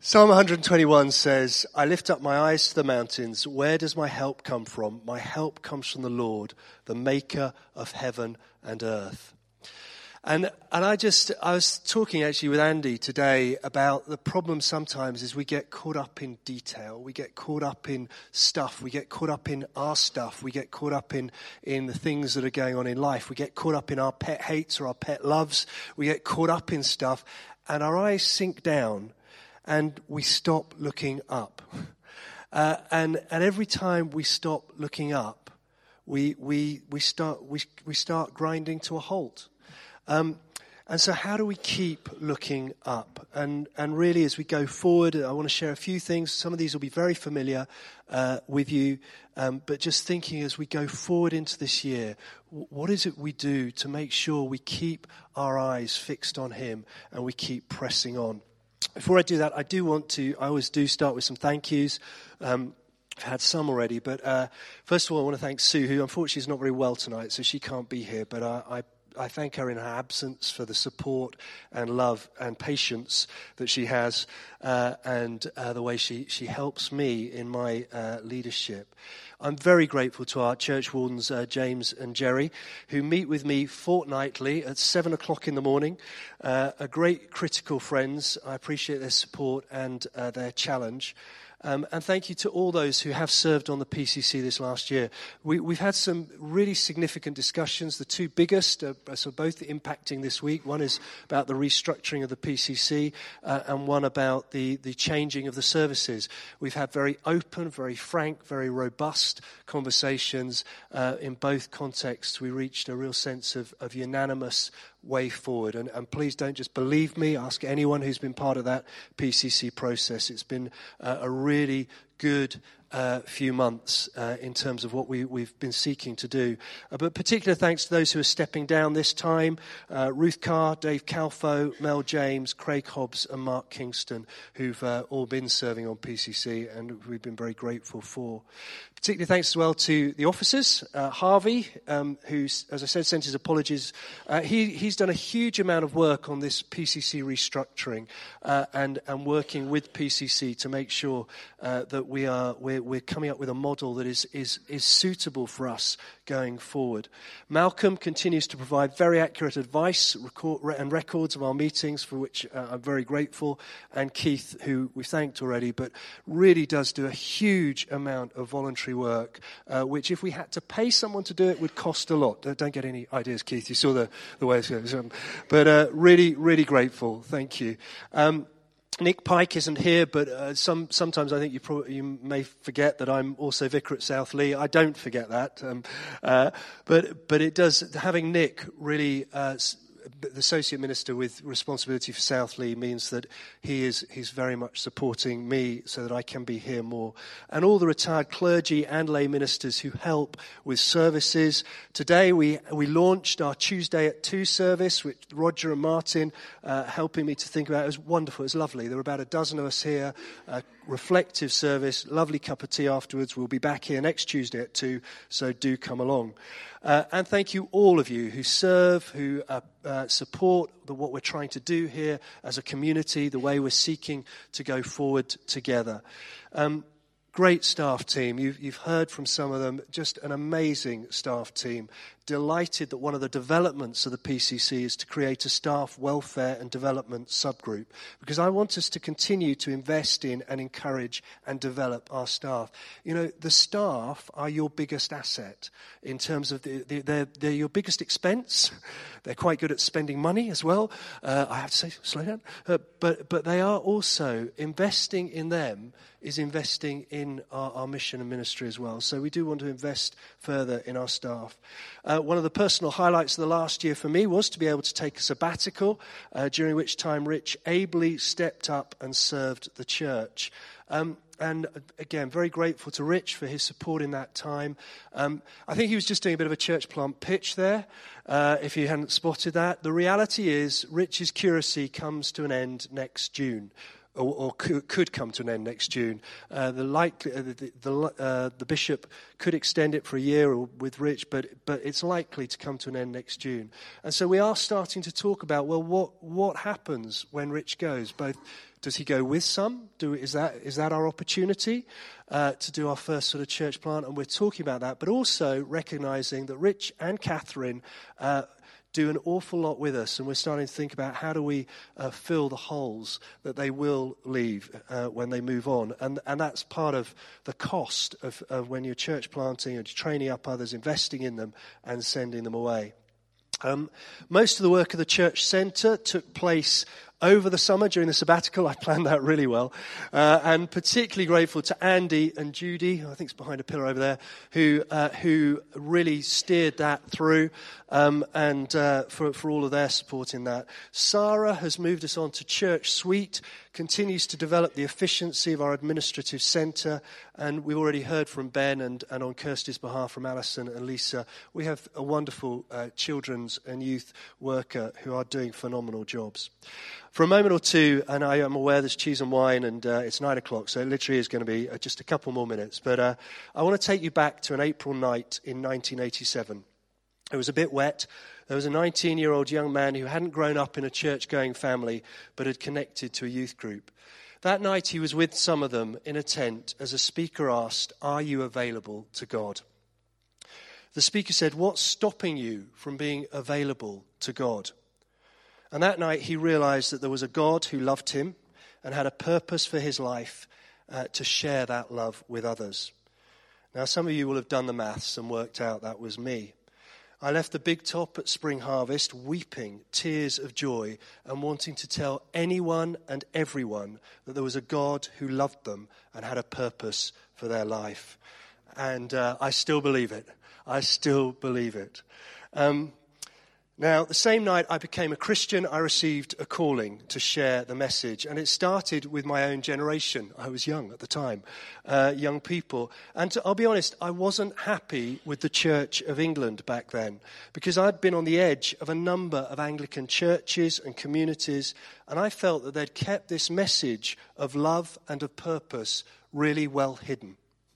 Psalm 121 says, I lift up my eyes to the mountains. Where does my help come from? My help comes from the Lord, the maker of heaven and earth. And I was talking actually with Andy today about the problem sometimes is we get caught up in detail. We get caught up in stuff. We get caught up in our stuff. We get caught up in the things that are going on in life. We get caught up in our pet hates or our pet loves. We get caught up in stuff and our eyes sink down and we stop looking up. And every time we stop looking up, we start grinding to a halt. And so how do we keep looking up? And really as we go forward, I want to share a few things. Some of these will be very familiar with you. But just thinking as we go forward into this year, what is it we do to make sure we keep our eyes fixed on him and we keep pressing on? Before I do that, I always do start with some thank yous. I've had some already, but first of all, I want to thank Sue, who unfortunately is not very well tonight, so she can't be here, but I thank her in her absence for the support and love and patience that she has and the way she helps me in my leadership. I'm very grateful to our church wardens, James and Jerry, who meet with me fortnightly at 7 o'clock in the morning. Are great critical friends. I appreciate their support and their challenge. And thank you to all those who have served on the PCC this last year. We've had some really significant discussions. The two biggest are both impacting this week. One is about the restructuring of the PCC and one about the changing of the services. We've had very open, very frank, very robust conversations. In both contexts, we reached a real sense of unanimous way forward. And please don't just believe me. Ask anyone who's been part of that PCC process. It's been a really good few months in terms of what we've been seeking to do. But particular thanks to those who are stepping down this time. Ruth Carr, Dave Calfo, Mel James, Craig Hobbs and Mark Kingston, who've all been serving on PCC and we've been very grateful for. Particularly thanks as well to the officers. Harvey, who's, as I said, sent his apologies. He's done a huge amount of work on this PCC restructuring and working with PCC to make sure that we're coming up with a model that is suitable for us going forward. Malcolm continues to provide very accurate advice and records of our meetings, for which I'm very grateful. And Keith, who we thanked already, but really does do a huge amount of voluntary work, which if we had to pay someone to do it would cost a lot. Don't get any ideas, Keith. You saw the way it goes. But really, really grateful. Thank you. Nick Pike isn't here, but sometimes I think you may forget that I'm also vicar at South Lee. I don't forget that, but it does. Having Nick really, the associate minister with responsibility for South Lee, means that he's very much supporting me so that I can be here more. And all the retired clergy and lay ministers who help with services. Today we launched our Tuesday at 2 service, with Roger and Martin helping me to think about it. It was wonderful. It was lovely. There were about a dozen of us here. Reflective service, lovely cup of tea afterwards. We'll be back here next Tuesday at 2, so do come along. And thank you all of you who serve, who support what we're trying to do here as a community, the way we're seeking to go forward together. Great staff team. You've heard from some of them. Just an amazing staff team. Delighted that one of the developments of the PCC is to create a staff welfare and development subgroup, because I want us to continue to invest in and encourage and develop our staff. You know, the staff are your biggest asset in terms of they're your biggest expense. They're quite good at spending money as well. I have to say, slow down. But they are also investing in them is investing in our mission and ministry as well. So we do want to invest further in our staff. One of the personal highlights of the last year for me was to be able to take a sabbatical, during which time Rich ably stepped up and served the church. And again, very grateful to Rich for his support in that time. I think he was just doing a bit of a church plant pitch there, if you hadn't spotted that. The reality is, Rich's curacy comes to an end next June. or could come to an end next June. The bishop could extend it for a year with Rich, but it's likely to come to an end next June. And so we are starting to talk about, well, what happens when Rich goes? Both, does he go with some? Is that our opportunity to do our first sort of church plant? And we're talking about that, but also recognizing that Rich and Catherine do an awful lot with us, and we're starting to think about how do we fill the holes that they will leave when they move on. And that's part of the cost of when you're church planting and training up others, investing in them and sending them away. Most of the work of the church centre took place over the summer during the sabbatical. I planned that really well. And particularly grateful to Andy and Judy, I think it's behind a pillar over there, who really steered that through, and for all of their support in that. Sarah has moved us on to Church Suite, continues to develop the efficiency of our administrative centre, and we've already heard from Ben and on Kirsty's behalf from Alison and Lisa. We have a wonderful children's and youth worker who are doing phenomenal jobs. For a moment or two, and I am aware there's cheese and wine, and it's 9 o'clock, so it literally is going to be just a couple more minutes. But I want to take you back to an April night in 1987. It was a bit wet. There was a 19-year-old young man who hadn't grown up in a church-going family, but had connected to a youth group. That night he was with some of them in a tent as a speaker asked, "Are you available to God?" The speaker said, "What's stopping you from being available to God?" And that night he realized that there was a God who loved him and had a purpose for his life to share that love with others. Now, some of you will have done the maths and worked out that was me. I left the big top at Spring Harvest weeping tears of joy and wanting to tell anyone and everyone that there was a God who loved them and had a purpose for their life. And I still believe it. I still believe it. Now, the same night I became a Christian, I received a calling to share the message. And it started with my own generation. I was young at the time, young people. And I'll be honest, I wasn't happy with the Church of England back then, because I'd been on the edge of a number of Anglican churches and communities, and I felt that they'd kept this message of love and of purpose really well hidden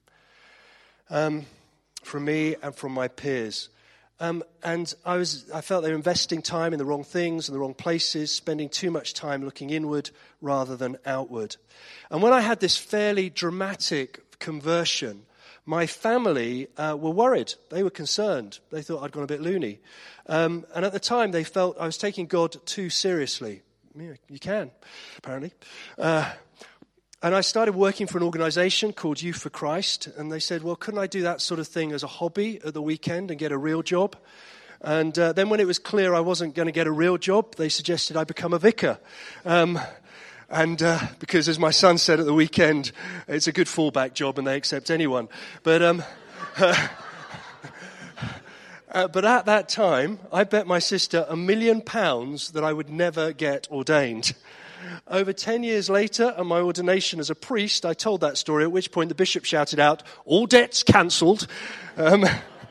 from me and from my peers. And I felt they were investing time in the wrong things and the wrong places, spending too much time looking inward rather than outward. And when I had this fairly dramatic conversion, my family were worried. They were concerned. They thought I'd gone a bit loony. And at the time, they felt I was taking God too seriously. Yeah, you can, apparently. And I started working for an organization called Youth for Christ. And they said, well, couldn't I do that sort of thing as a hobby at the weekend and get a real job? And then when it was clear I wasn't going to get a real job, they suggested I become a vicar. Because as my son said at the weekend, it's a good fallback job and they accept anyone. But at that time, I bet my sister £1 million that I would never get ordained. Over 10 years later, at my ordination as a priest, I told that story, at which point the bishop shouted out, "All debts cancelled." And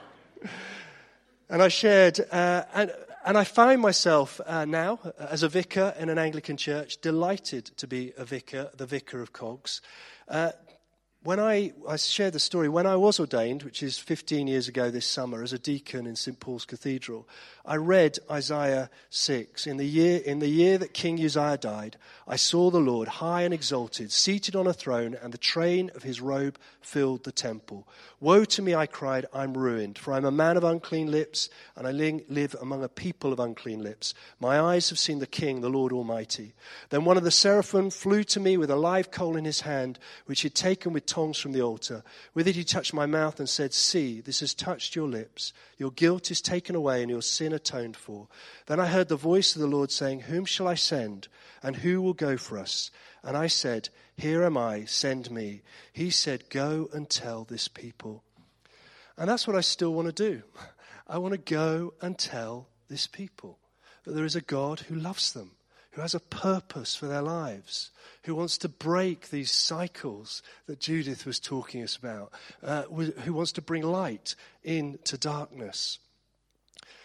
I shared, and I find myself now, as a vicar in an Anglican church, delighted to be a vicar, the vicar of Cogs. When I shared the story, when I was ordained, which is 15 years ago this summer, as a deacon in St. Paul's Cathedral, I read Isaiah 6. In the year that King Uzziah died, I saw the Lord high and exalted, seated on a throne, and the train of his robe filled the temple. Woe to me, I cried, I'm ruined, for I'm a man of unclean lips, and I live among a people of unclean lips. My eyes have seen the King, the Lord Almighty. Then one of the seraphim flew to me with a live coal in his hand, which he'd taken with tongs from the altar. With it he touched my mouth and said, "See, this has touched your lips. Your guilt is taken away and your sin atoned for." Then I heard the voice of the Lord saying, "Whom shall I send, and who will go for us?" And I said, "Here am I, send me." He said, "Go and tell this people." And that's what I still want to do. I want to go and tell this people that there is a God who loves them, who has a purpose for their lives, who wants to break these cycles that Judith was talking us about, who wants to bring light into darkness.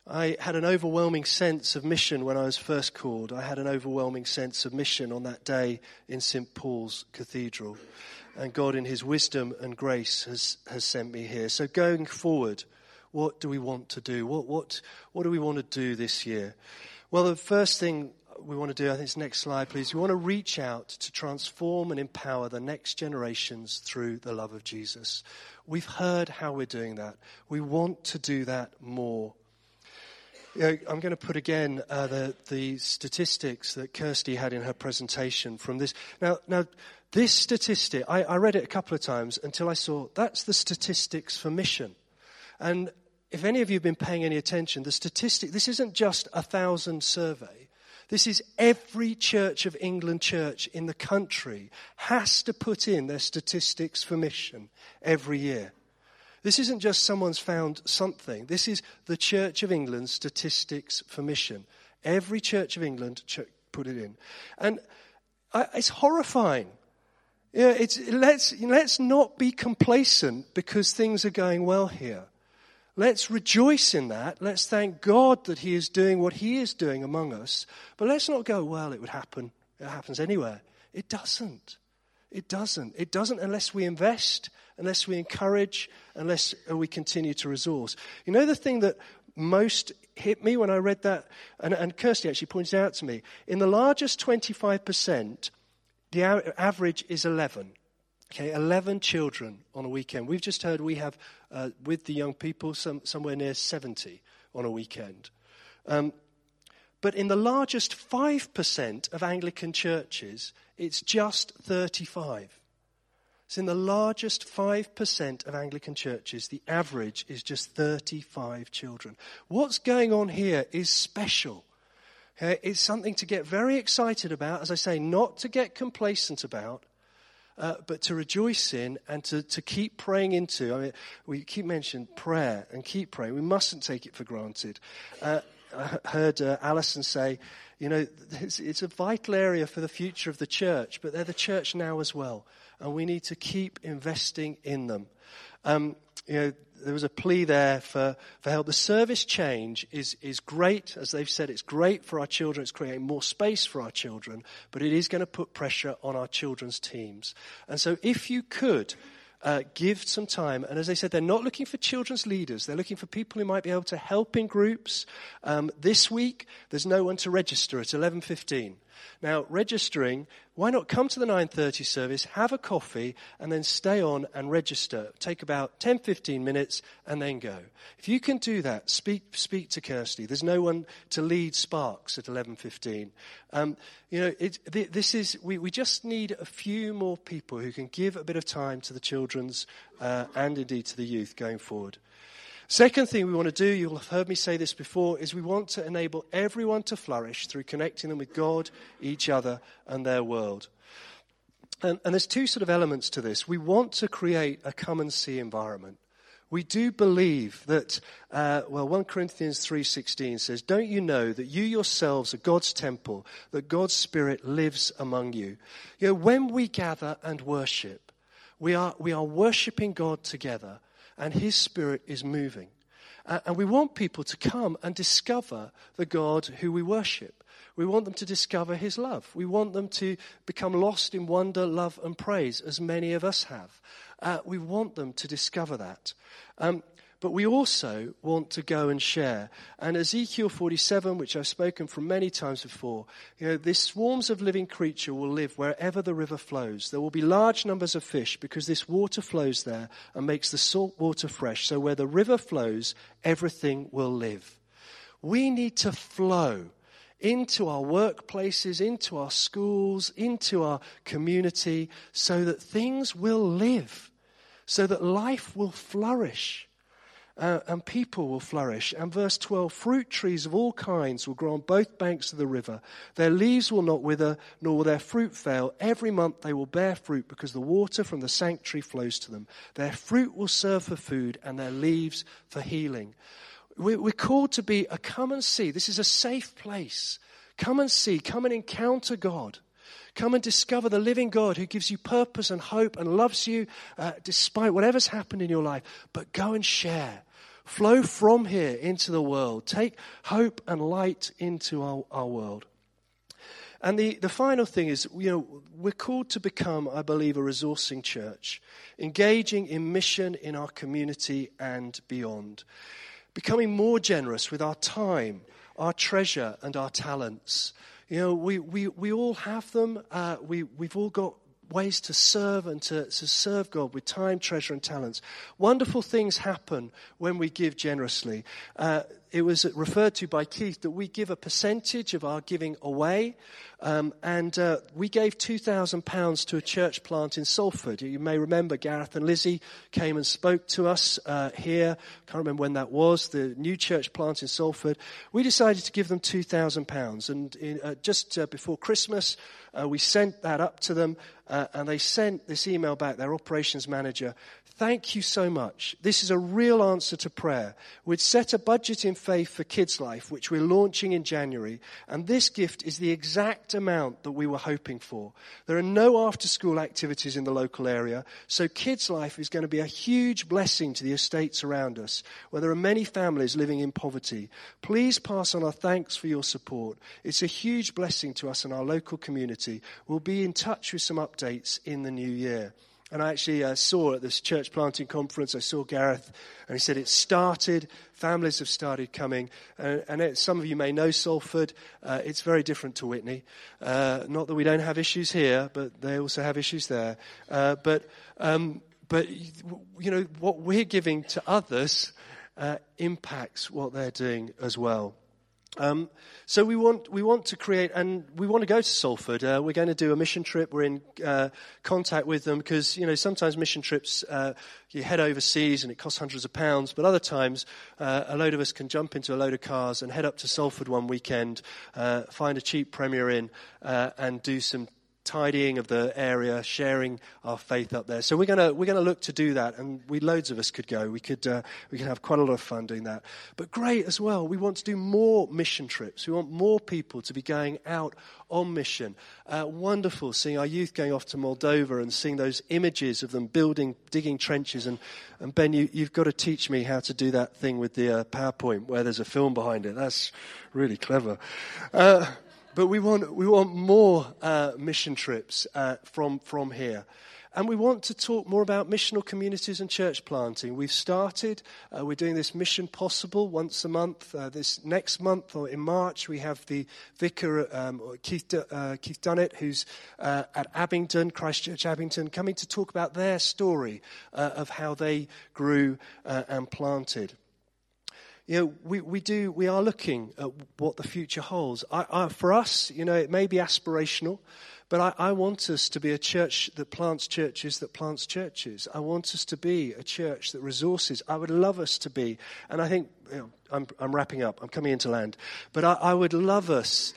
I had an overwhelming sense of mission when I was first called. I had an overwhelming sense of mission on that day in St. Paul's Cathedral. And God in his wisdom and grace has sent me here. So going forward, what do we want to do? What do we want to do this year? Well, the first thing we want to do, I think it's next slide, please. We want to reach out to transform and empower the next generations through the love of Jesus. We've heard how we're doing that. We want to do that more. You know, I'm going to put again the statistics that Kirsty had in her presentation from this. Now this statistic, I read it a couple of times until I saw that's the statistics for mission. And if any of you have been paying any attention, the statistic, this isn't just 1,000 survey. This is every Church of England church in the country has to put in their statistics for mission every year. This isn't just someone's found something. This is the Church of England statistics for mission. Every Church of England put it in. And it's horrifying. Yeah, let's not be complacent because things are going well here. Let's rejoice in that. Let's thank God that he is doing what he is doing among us. But let's not go, well, it would happen. It happens anywhere. It doesn't. It doesn't. It doesn't unless we invest, unless we encourage, unless we continue to resource. You know the thing that most hit me when I read that, and Kirsty actually pointed out to me, in the largest 25%, the average is 11. Okay, 11 children on a weekend. We've just heard we have, with the young people, somewhere near 70 on a weekend. But in the largest 5% of Anglican churches, it's just 35. So in the largest 5% of Anglican churches, the average is just 35 children. What's going on here is special. Okay? It's something to get very excited about, as I say, not to get complacent about, but to rejoice in and to keep praying into. I mean, we keep mentioning prayer and keep praying. We mustn't take it for granted. I heard Alison say, you know, it's a vital area for the future of the church, but they're the church now as well. And we need to keep investing in them. You know, there was a plea there for help. The service change is great. As they've said, it's great for our children. It's creating more space for our children. But it is going to put pressure on our children's teams. And so if you could give some time, and as I said, they're not looking for children's leaders. They're looking for people who might be able to help in groups. This week, there's no one to register at 11:15. Now, registering, why not come to the 9:30 service, have a coffee, and then stay on and register. Take about 10, 15 minutes, and then go. If you can do that, speak to Kirsty. There's no one to lead Sparks at 11:15. You know, we just need a few more people who can give a bit of time to the children's and indeed to the youth going forward. Second thing we want to do, you'll have heard me say this before, is we want to enable everyone to flourish through connecting them with God, each other, and their world. And there's two sort of elements to this. We want to create a come and see environment. We do believe that, 1 Corinthians 3:16 says, don't you know that you yourselves are God's temple, that God's Spirit lives among you? You know, when we gather and worship, we are worshiping God together, and his Spirit is moving. And we want people to come and discover the God who we worship. We want them to discover his love. We want them to become lost in wonder, love, and praise, as many of us have. We want them to discover that. But we also want to go and share. And Ezekiel 47, which I've spoken from many times before, you know, this swarms of living creature will live wherever the river flows. There will be large numbers of fish because this water flows there and makes the salt water fresh. So where the river flows, everything will live. We need to flow into our workplaces, into our schools, into our community, so that things will live, so that life will flourish. And people will flourish. And verse 12, fruit trees of all kinds will grow on both banks of the river. Their leaves will not wither, nor will their fruit fail. Every month they will bear fruit because the water from the sanctuary flows to them. Their fruit will serve for food and their leaves for healing. We're called to be a come and see. This is a safe place. Come and see. Come and encounter God. Come and discover the living God who gives you purpose and hope and loves you despite whatever's happened in your life. But go and share. Flow from here into the world. Take hope and light into our world. And the final thing is, we're called to become, I believe, a resourcing church, engaging in mission in our community and beyond, becoming more generous with our time, our treasure, and our talents. We all have them. We've all got ways to serve and to serve God with time, treasure, and talents. Wonderful things happen when we give generously. It was referred to by Keith that we give a percentage of our giving away. And we gave £2,000 to a church plant in Salford. You may remember Gareth and Lizzie came and spoke to us here. Can't remember when that was. The new church plant in Salford. We decided to give them £2,000. And just before Christmas, we sent that up to them. And they sent this email back, their operations manager. Thank you so much. This is a real answer to prayer. We'd set a budget in faith for Kids Life, which we're launching in January, and this gift is the exact amount that we were hoping for. There are no after-school activities in the local area, so Kids Life is going to be a huge blessing to the estates around us, where there are many families living in poverty. Please pass on our thanks for your support. It's a huge blessing to us and our local community. We'll be in touch with some updates in the new year. And I actually saw at this church planting conference, I saw Gareth, and he said it started, families have started coming. Some of you may know Salford. It's very different to Witney. Not that we don't have issues here, but they also have issues there. But what we're giving to others impacts what they're doing as well. So we want to create, and we want to go to Salford. We're going to do a mission trip. We're in contact with them because, sometimes mission trips, you head overseas and it costs hundreds of pounds, but other times a load of us can jump into a load of cars and head up to Salford one weekend, find a cheap Premier Inn, and do some tidying of the area, sharing our faith up there. So we're gonna look to do that, and loads of us could go. We could have quite a lot of fun doing that. But great as well. We want to do more mission trips. We want more people to be going out on mission. Wonderful seeing our youth going off to Moldova and seeing those images of them digging trenches. And Ben, you've got to teach me how to do that thing with the PowerPoint where there's a film behind it. That's really clever. But we want more mission trips from here. And we want to talk more about missional communities and church planting. We've started, we're doing this Mission Possible once a month. This next month, or in March, we have the vicar, Keith Dunnett, who's at Abingdon, Christchurch Abingdon, coming to talk about their story of how they grew and planted. We are looking at what the future holds. For us, it may be aspirational, but I want us to be a church that plants churches that plants churches. I want us to be a church that resources. I would love us to be, and I think, I'm wrapping up, I'm coming into land, but I would love us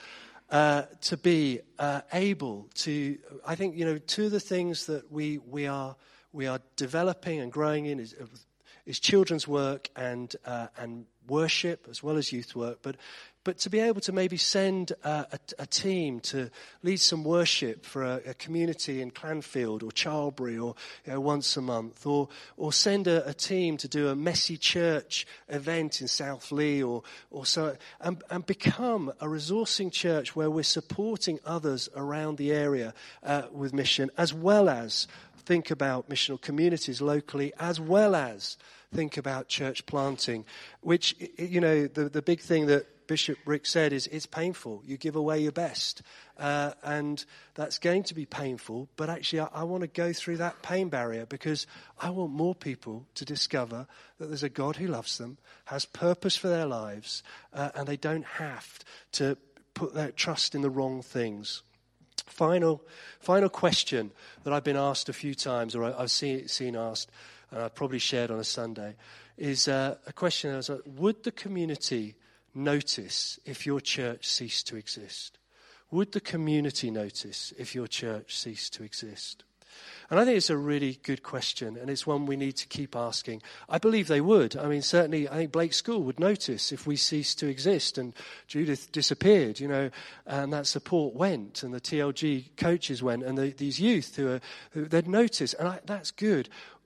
to be able to, I think, two of the things that we are developing and growing in is children's work and worship as well as youth work, but to be able to maybe send a team to lead some worship for a community in Clanfield or Charlbury or once a month, or send a team to do a messy church event in South Lee or so, and become a resourcing church where we're supporting others around the area with mission, as well as think about missional communities locally, as well as think about church planting, which, the big thing that Bishop Rick said is it's painful. You give away your best. And that's going to be painful. But actually, I want to go through that pain barrier because I want more people to discover that there's a God who loves them, has purpose for their lives, and they don't have to put their trust in the wrong things. Final question that I've been asked a few times, or I've seen asked, and I've probably shared on a Sunday, is a question that was like, would the community notice if your church ceased to exist? Would the community notice if your church ceased to exist? And I think it's a really good question, and it's one we need to keep asking. I believe they would. I mean, certainly, I think Blake School would notice if we ceased to exist and Judith disappeared, and that support went, and the TLG coaches went, and these youth who they'd notice, and that's good.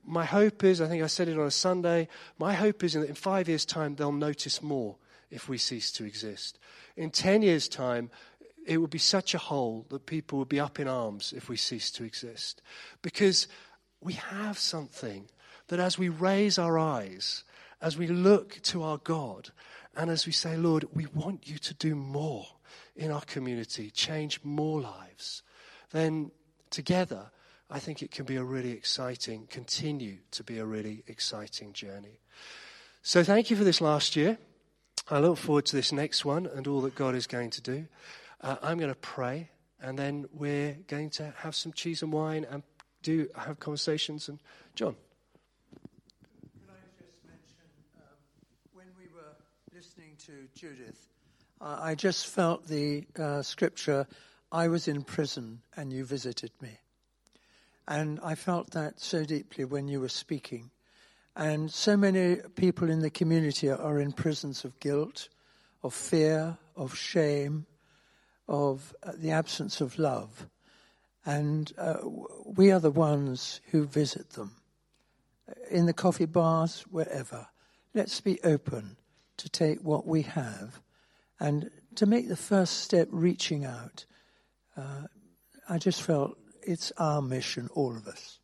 my hope is, I think I said it on a Sunday, my hope is that in 5 years' time, they'll notice more if we cease to exist. In 10 years' time, it would be such a hole that people would be up in arms if we cease to exist. Because we have something that as we raise our eyes, as we look to our God, and as we say, Lord, we want you to do more in our community, change more lives, then together, I think it can be continue to be a really exciting journey. So thank you for this last year. I look forward to this next one and all that God is going to do. I'm going to pray, and then we're going to have some cheese and wine and have conversations. And John. Can I just mention, when we were listening to Judith, I just felt the scripture, I was in prison and you visited me. And I felt that so deeply when you were speaking. And so many people in the community are in prisons of guilt, of fear, of shame, of the absence of love. And we are the ones who visit them. In the coffee bars, wherever. Let's be open to take what we have and to make the first step reaching out. I just felt it's our mission, all of us.